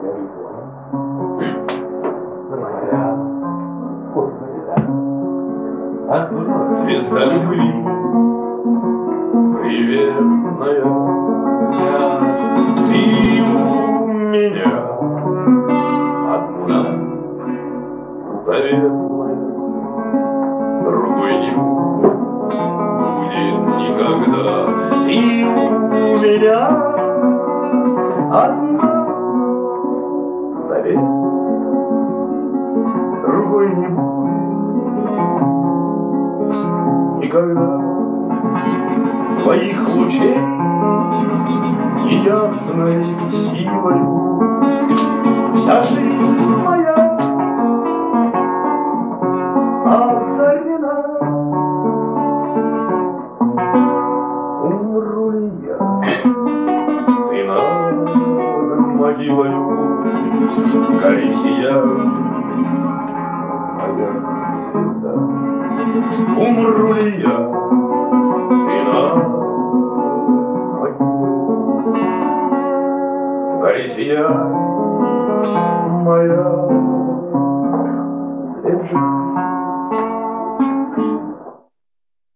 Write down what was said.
Звезда любви, приветная, ты у меня одна, заветная, другой не будет никогда. Ты у меня одна, заветная, другой не будет никогда. Твоих лучей неясной силой вся жизнь моя озарена. Умру ли я, ты над могилою, горит я, моя звезда. Умру ли я, ты над могилою, горит я, моя звезда.